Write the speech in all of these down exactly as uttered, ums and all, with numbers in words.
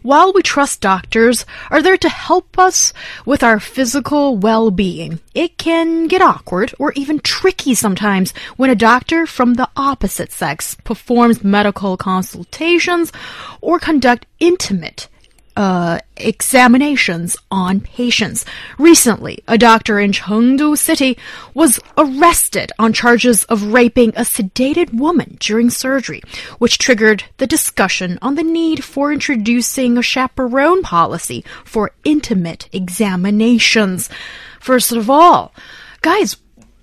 while we trust doctors are there to help us with our physical well-being, it can get awkward or even tricky sometimes when a doctor from the opposite sex performs medical consultations or conduct intimate Uh, examinations on patients. Recently, a doctor in Chengdu City was arrested on charges of raping a sedated woman during surgery, which triggered the discussion on the need for introducing a chaperone policy for intimate examinations. First of all, guys,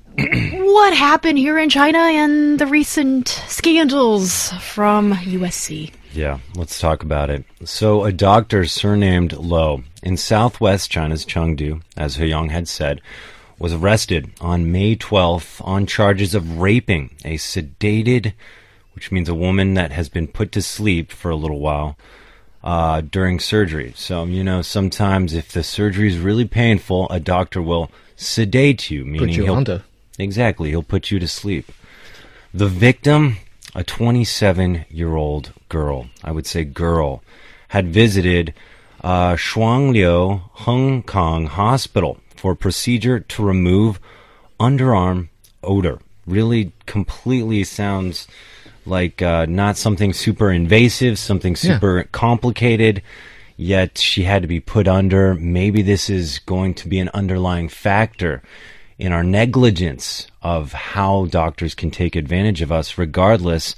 what happened here in China and the recent scandals from U S C? Yeah, let's talk about it. So a doctor surnamed Lo in southwest China's Chengdu, as He Yang had said, was arrested on May twelfth on charges of raping a sedated, which means a woman that has been put to sleep for a little while, uh, during surgery. So, you know, sometimes if the surgery is really painful, a doctor will sedate you, meaning put you he'll, under. Exactly, he'll put you to sleep. The victim, a twenty-seven-year-old girl, I would say girl, had visited uh, Shuangliu Hong Kong Hospital for a procedure to remove underarm odor. Really completely sounds like uh, not something super invasive, something super yeah. complicated, yet she had to be put under. Maybe this is going to be an underlying factor in our negligence of how doctors can take advantage of us. Regardless,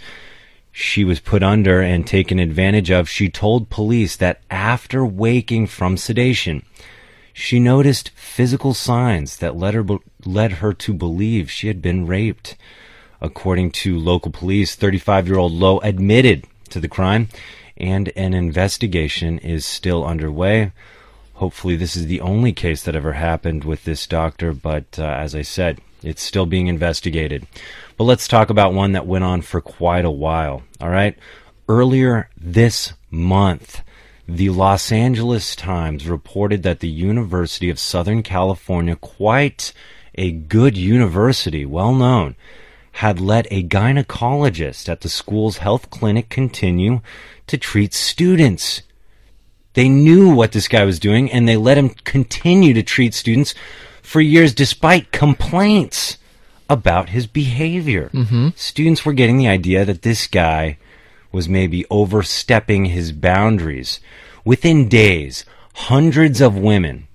she was put under and taken advantage of. She told police that after waking from sedation, she noticed physical signs that led her, led her to believe she had been raped. According to local police, thirty-five-year-old Lo admitted to the crime, and an investigation is still underway. Hopefully this is the only case that ever happened with this doctor, but uh, as I said, it's still being investigated. But let's talk about one that went on for quite a while, all right? Earlier this month, the Los Angeles Times reported that the University of Southern California, quite a good university, well known, had let a gynecologist at the school's health clinic continue to treat students. They knew what this guy was doing, and they let him continue to treat students for years despite complaints about his behavior. Mm-hmm. Students were getting the idea that this guy was maybe overstepping his boundaries. Within days, hundreds of women,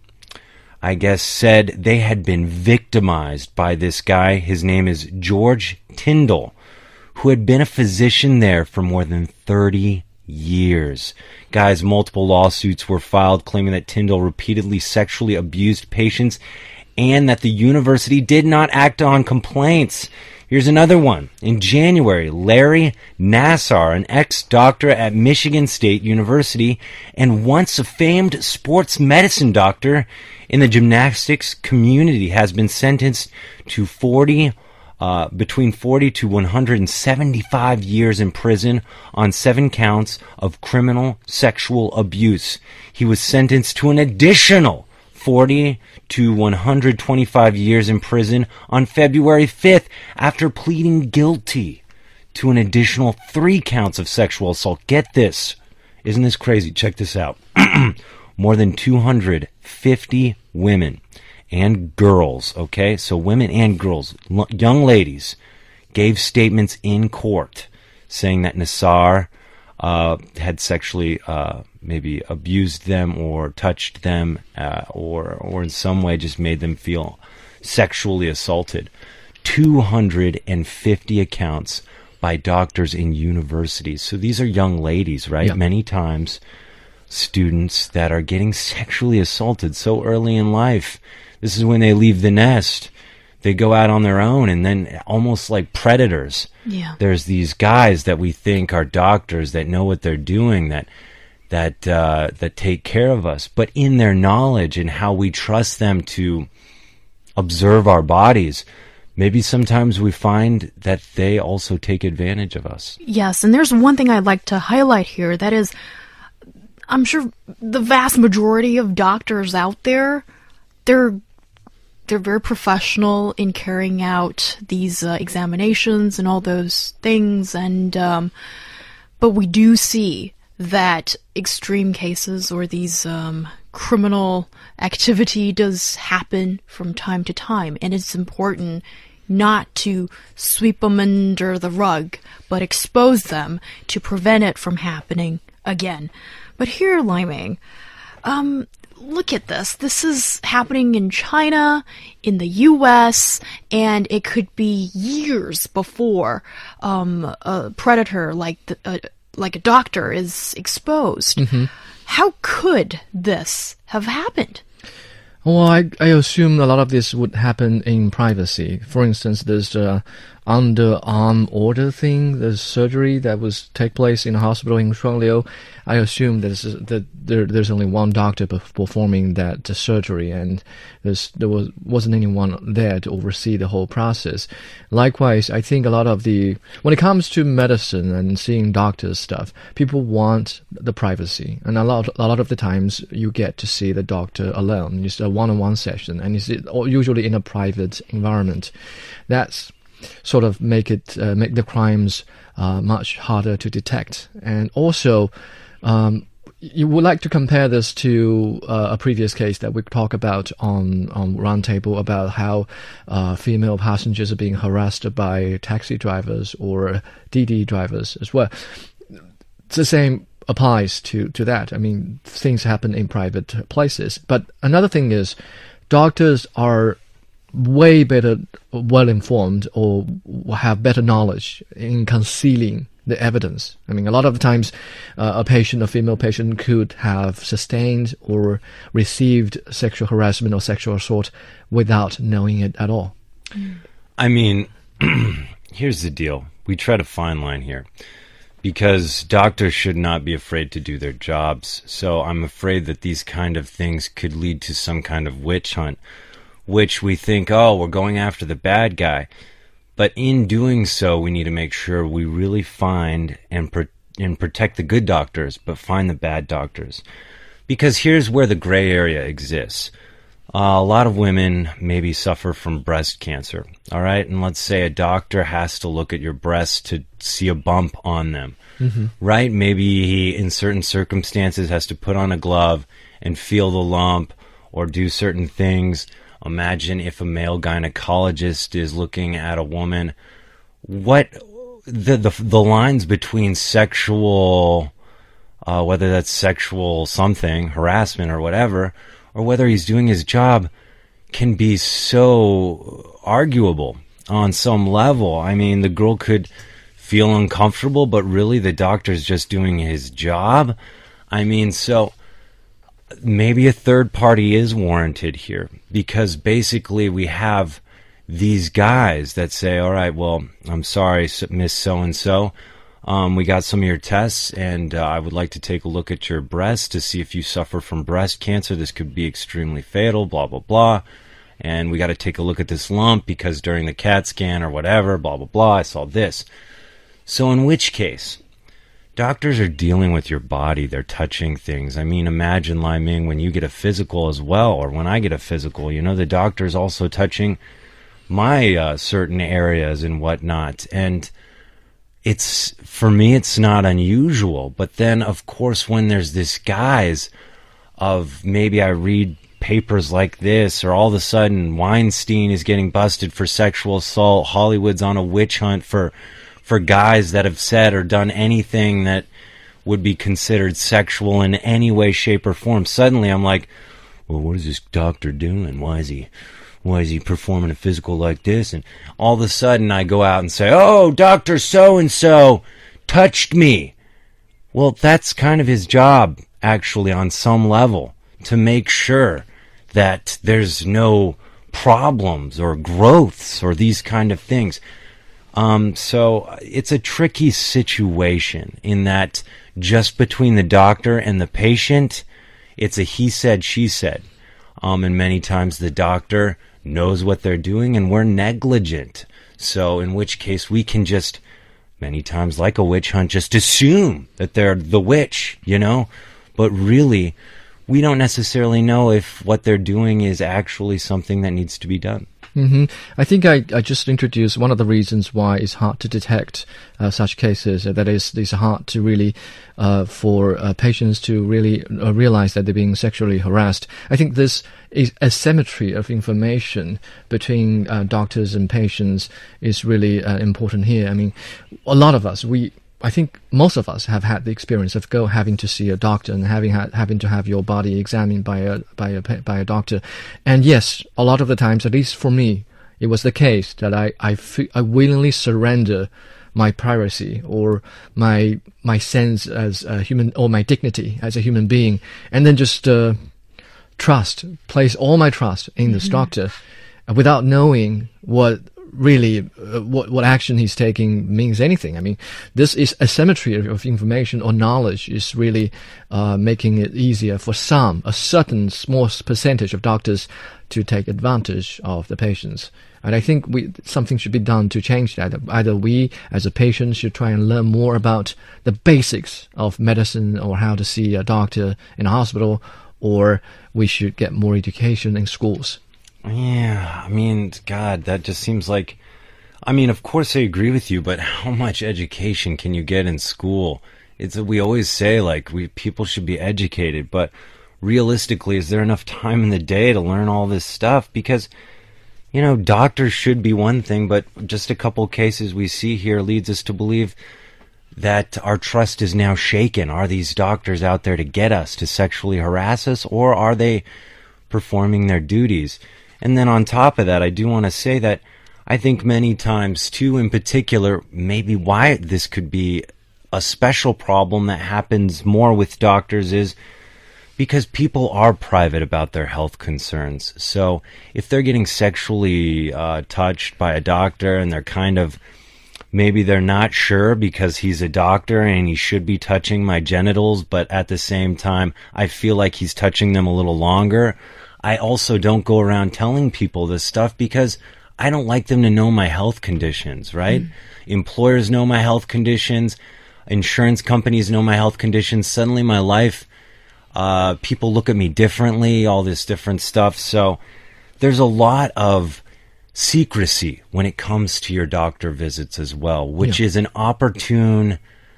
I guess, said they had been victimized by this guy. His name is George Tyndall, who had been a physician there for more than thirty years. Guys, multiple lawsuits were filed claiming that Tyndall repeatedly sexually abused patients and that the university did not act on complaints. Here's another one. In January, Larry Nassar, an ex-doctor at Michigan State University and once a famed sports medicine doctor in the gymnastics community, has been sentenced to forty Uh, between forty to one hundred seventy-five years in prison on seven counts of criminal sexual abuse. He was sentenced to an additional forty to one hundred twenty-five years in prison on February fifth after pleading guilty to an additional three counts of sexual assault. Get this. Isn't this crazy? Check this out. More than two hundred fifty women and girls, okay, so women and girls, l- young ladies, gave statements in court saying that Nassar uh, had sexually uh, maybe abused them or touched them uh, or or in some way just made them feel sexually assaulted. two hundred fifty accounts by doctors in universities. So these are young ladies, right? Yep. Many times students that are getting sexually assaulted so early in life. This is when they leave the nest. They go out on their own, and then almost like predators. Yeah. There's these guys that we think are doctors that know what they're doing, that that uh, that take care of us. But in their knowledge and how we trust them to observe our bodies, maybe sometimes we find that they also take advantage of us. Yes, and there's one thing I'd like to highlight here. That is, I'm sure the vast majority of doctors out there, they're they're very professional in carrying out these uh, examinations and all those things, and um, but we do see that extreme cases or these um, criminal activity does happen from time to time, and it's important not to sweep them under the rug, but expose them to prevent it from happening again. But here, Liming, um, look at this. This is happening in China, in the U S, and it could be years before um, a predator like the, uh, like a doctor is exposed. Mm-hmm. How could this have happened? Well, I, I assume a lot of this would happen in privacy. For instance, there's the underarm order thing, the surgery that was take place in a hospital in Shuangliu. I assume there's, that there, there's only one doctor performing that surgery, and there's, there was, wasn't anyone there to oversee the whole process. Likewise, I think a lot of the, when it comes to medicine and seeing doctors stuff, people want the privacy. And a lot, a lot of the times you get to see the doctor alone. It's a one-on-one session, and it's usually in a private environment. That's sort of make it uh, make the crimes uh, much harder to detect. And also, um, you would like to compare this to uh, a previous case that we talked about on on Roundtable about how uh, female passengers are being harassed by taxi drivers or Didi drivers as well. It's the same applies to to that. I mean, things happen in private places. But another thing is, doctors are way better, well informed, or have better knowledge in concealing the evidence. I mean, a lot of times, uh, a patient, a female patient, could have sustained or received sexual harassment or sexual assault without knowing it at all. I mean, here's the deal. We tread a fine line here, because doctors should not be afraid to do their jobs. So I'm afraid that these kind of things could lead to some kind of witch hunt, which we think, oh, we're going after the bad guy. But in doing so, we need to make sure we really find and, pro- and protect the good doctors, but find the bad doctors. Because here's where the gray area exists. Uh, a lot of women maybe suffer from breast cancer, all right? And let's say a doctor has to look at your breasts to see a bump on them, mm-hmm. right? Maybe he, in certain circumstances, has to put on a glove and feel the lump or do certain things. Imagine if a male gynecologist is looking at a woman. What the the, the lines between sexual, uh, whether that's sexual something, harassment or whatever, or whether he's doing his job, can be so arguable on some level. I mean, the girl could feel uncomfortable, but really the doctor's just doing his job. I mean, so maybe a third party is warranted here, because basically we have these guys that say, all right, well, I'm sorry, Miss So-and-so, um, we got some of your tests, and uh, I would like to take a look at your breast to see if you suffer from breast cancer. This could be extremely fatal, blah, blah, blah. And we got to take a look at this lump because during the CAT scan or whatever, blah, blah, blah, I saw this. So in which case, doctors are dealing with your body. They're touching things. I mean, imagine, Lai Ming, when you get a physical as well, or when I get a physical, you know, the doctor's also touching my uh, certain areas and whatnot. And it's, for me, it's not unusual. But then, of course, when there's this guise of maybe I read papers like this, or all of a sudden Weinstein is getting busted for sexual assault, Hollywood's on a witch hunt for for guys that have said or done anything that would be considered sexual in any way, shape, or form. Suddenly I'm like, well, what is this doctor doing? Why is he why is he performing a physical like this? And all of a sudden I go out and say, oh, Doctor So-and-so touched me. Well, that's kind of his job, actually, on some level, to make sure that there's no problems or growths or these kind of things. Um, so it's a tricky situation in that just between the doctor and the patient, it's a he said, she said. Um, and many times the doctor knows what they're doing and we're negligent. So in which case we can just, many times like a witch hunt, just assume that they're the witch, you know? But really, we don't necessarily know if what they're doing is actually something that needs to be done. hmm I think I, I just introduced one of the reasons why it's hard to detect uh, such cases. Uh, that is, it's hard to really, uh, for uh, patients to really uh, realize that they're being sexually harassed. I think this is asymmetry of information between uh, doctors and patients is really uh, important here. I mean, a lot of us, we I think most of us have had the experience of go having to see a doctor and having ha- having to have your body examined by a by a by a doctor. And yes, a lot of the times, at least for me, it was the case that I I, f- I willingly surrender my privacy or my my sense as a human or my dignity as a human being, and then just uh, trust, place all my trust in this mm-hmm. doctor, without knowing what. Really, uh, what what action he's taking means anything. I mean, this is asymmetry of, of information or knowledge is really uh, making it easier for some, a certain small percentage of doctors to take advantage of the patients. And I think we something should be done to change that. Either we, as a patient, should try and learn more about the basics of medicine or how to see a doctor in a hospital, or we should get more education in schools. Yeah, I mean, God, that just seems like, I mean, of course I agree with you, but how much education can you get in school? It's we always say, like, we people should be educated, but realistically, is there enough time in the day to learn all this stuff? Because, you know, doctors should be one thing, but just a couple cases we see here leads us to believe that our trust is now shaken. Are these doctors out there to get us, to sexually harass us, or are they performing their duties? And then on top of that, I do want to say that I think many times, too, in particular, maybe why this could be a special problem that happens more with doctors is because people are private about their health concerns. So if they're getting sexually uh, touched by a doctor and they're kind of, maybe they're not sure because he's a doctor and he should be touching my genitals, but at the same time, I feel like he's touching them a little longer. I also don't go around telling people this stuff because I don't like them to know my health conditions, right? Mm. Employers know my health conditions. Insurance companies know my health conditions. Suddenly my life, uh, people look at me differently, all this different stuff. So there's a lot of secrecy when it comes to your doctor visits as well, which yeah. is an opportune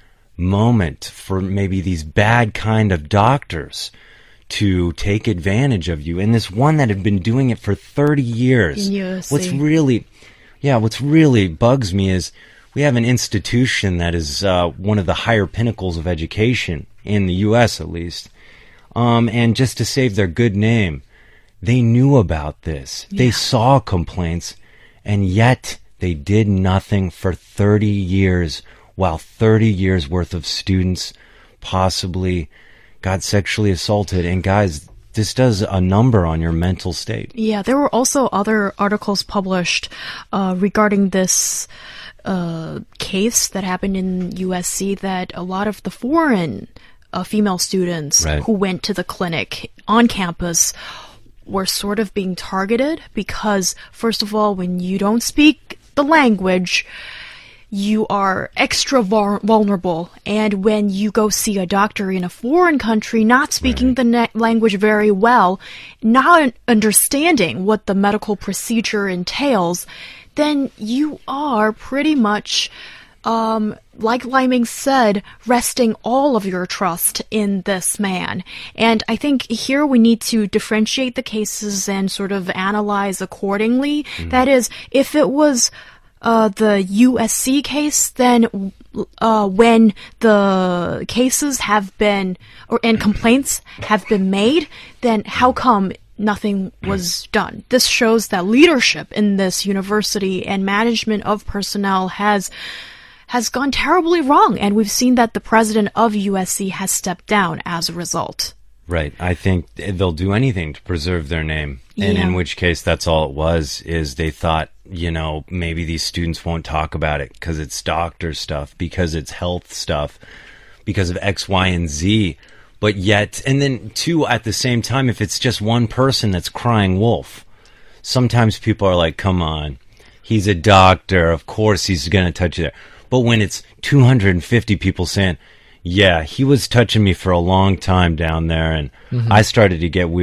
moment for maybe these bad kind of doctors to take advantage of you. And this one that had been doing it for thirty years. Yes, what's really, yeah, what's really bugs me is we have an institution that is uh, one of the higher pinnacles of education in the U S at least. Um, and just to save their good name, they knew about this. Yeah. They saw complaints, and yet they did nothing for thirty years, while thirty years worth of students possibly got sexually assaulted. And guys, this does a number on your mental state. Yeah, there were also other articles published uh, regarding this uh, case that happened in U S C, that a lot of the foreign uh, female students right. who went to the clinic on campus were sort of being targeted because, first of all, when you don't speak the language, you are extra vul- vulnerable. And when you go see a doctor in a foreign country, not speaking right. the na- language very well, not understanding what the medical procedure entails, then you are pretty much, um, like Lai Ming said, resting all of your trust in this man. And I think here we need to differentiate the cases and sort of analyze accordingly. Mm-hmm. That is, if it was Uh, the U S C case, then uh, when the cases have been, or and complaints have been made, then how come nothing was done? This shows that leadership in this university and management of personnel has has gone terribly wrong, and we've seen that the president of U S C has stepped down as a result. Right. I think they'll do anything to preserve their name. And yeah. in which case, that's all it was, is they thought, you know, maybe these students won't talk about it because it's doctor stuff, because it's health stuff, because of X, Y, and Z. But yet, and then two, at the same time, if it's just one person that's crying wolf, sometimes people are like, come on, he's a doctor, of course he's going to touch you there. But when it's two hundred fifty people saying, yeah, he was touching me for a long time down there, and mm-hmm. I started to get weird.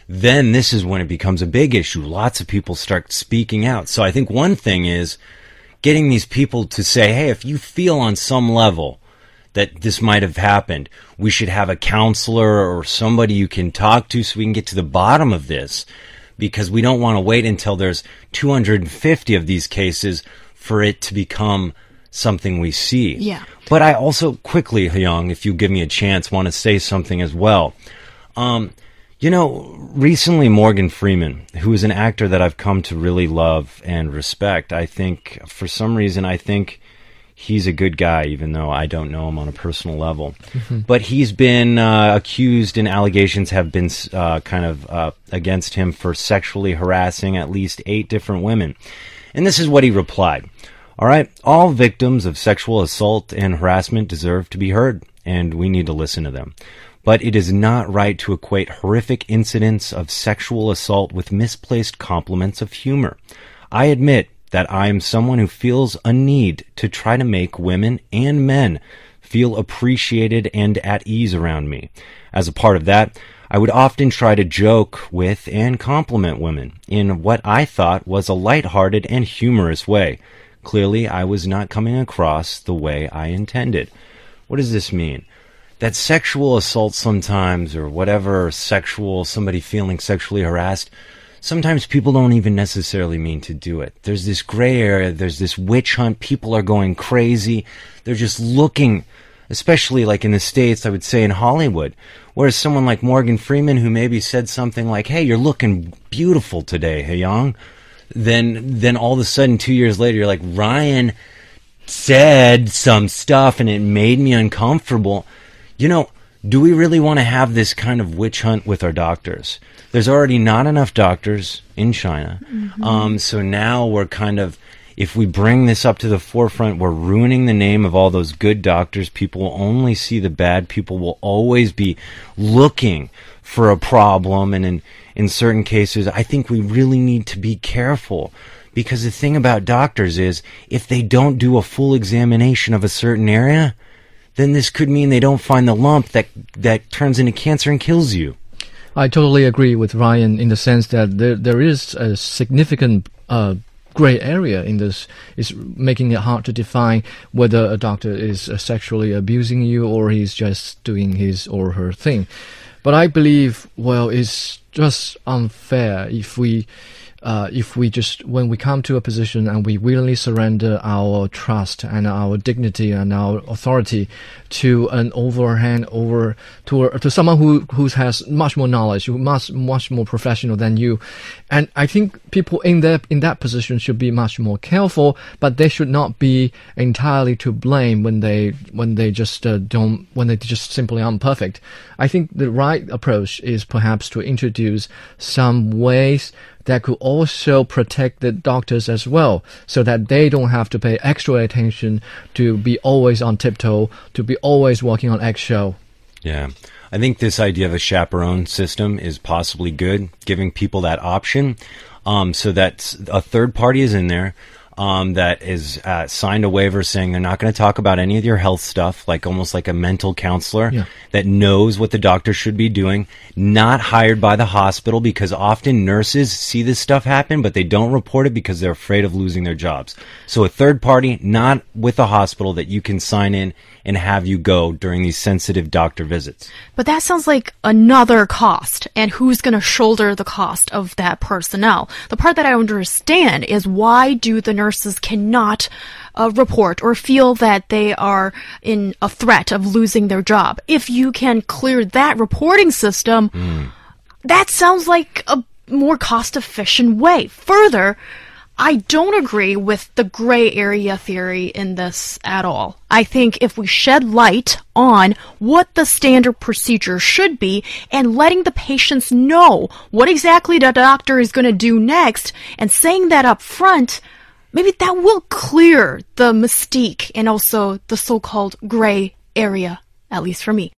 then this is when it becomes a big issue. Lots of people start speaking out. So I think one thing is getting these people to say, hey, if you feel on some level that this might have happened, we should have a counselor or somebody you can talk to so we can get to the bottom of this, because we don't want to wait until there's two hundred fifty of these cases for it to become something we see. Yeah. But I also quickly, Hyung, if you give me a chance, want to say something as well. Um, you know, recently Morgan Freeman, who is an actor that I've come to really love and respect, I think, for some reason, I think he's a good guy, even though I don't know him on a personal level. Mm-hmm. But he's been uh, accused, and allegations have been uh, kind of uh, against him for sexually harassing at least eight different women. And this is what he replied. All right, all victims of sexual assault and harassment deserve to be heard, and we need to listen to them. But it is not right to equate horrific incidents of sexual assault with misplaced compliments of humor. I admit that I am someone who feels a need to try to make women and men feel appreciated and at ease around me. As a part of that, I would often try to joke with and compliment women in what I thought was a lighthearted and humorous way. Clearly, I was not coming across the way I intended. What does this mean? That sexual assault sometimes, or whatever sexual, somebody feeling sexually harassed, sometimes people don't even necessarily mean to do it. There's this gray area, there's this witch hunt, people are going crazy, they're just looking, especially like in the States, I would say in Hollywood, whereas someone like Morgan Freeman, who maybe said something like, hey, you're looking beautiful today, Hyung, then, then all of a sudden, two years later, you're like, Ryan said some stuff and it made me uncomfortable. You know, do we really want to have this kind of witch hunt with our doctors? There's already not enough doctors in China. Mm-hmm. Um, so now we're kind of, if we bring this up to the forefront, we're ruining the name of all those good doctors. People will only see the bad. People will always be looking for a problem. And in, in certain cases, I think we really need to be careful. Because the thing about doctors is, if they don't do a full examination of a certain area, then this could mean they don't find the lump that that turns into cancer and kills you. I totally agree with Ryan in the sense that there there is a significant uh, gray area in this. It's making it hard to define whether a doctor is uh, sexually abusing you or he's just doing his or her thing. But I believe, well, it's just unfair if we uh, if we just, when we come to a position and we willingly surrender our trust and our dignity and our authority to an overhand over to to someone who who has much more knowledge, who much much more professional than you, and I think people in that in that position should be much more careful, but they should not be entirely to blame when they when they just uh, don't when they just simply aren't perfect. I think the right approach is perhaps to introduce some ways that could also protect the doctors as well, so that they don't have to pay extra attention to be always on tiptoe, to be always walking on eggshell. Yeah. I think this idea of a chaperone system is possibly good, giving people that option, um, so that a third party is in there um, that is uh, signed a waiver saying they're not going to talk about any of your health stuff, like almost like a mental counselor yeah. that knows what the doctor should be doing, not hired by the hospital, because often nurses see this stuff happen, but they don't report it because they're afraid of losing their jobs. So a third party, not with a hospital, that you can sign in and have you go during these sensitive doctor visits. But that sounds like another cost, and who's going to shoulder the cost of that personnel? The part that I understand is, why do the nurses cannot uh, report or feel that they are in a threat of losing their job? If you can clear that reporting system, mm. that sounds like a more cost-efficient way. Further, I don't agree with the gray area theory in this at all. I think if we shed light on what the standard procedure should be and letting the patients know what exactly the doctor is going to do next and saying that up front, maybe that will clear the mystique and also the so-called gray area, at least for me.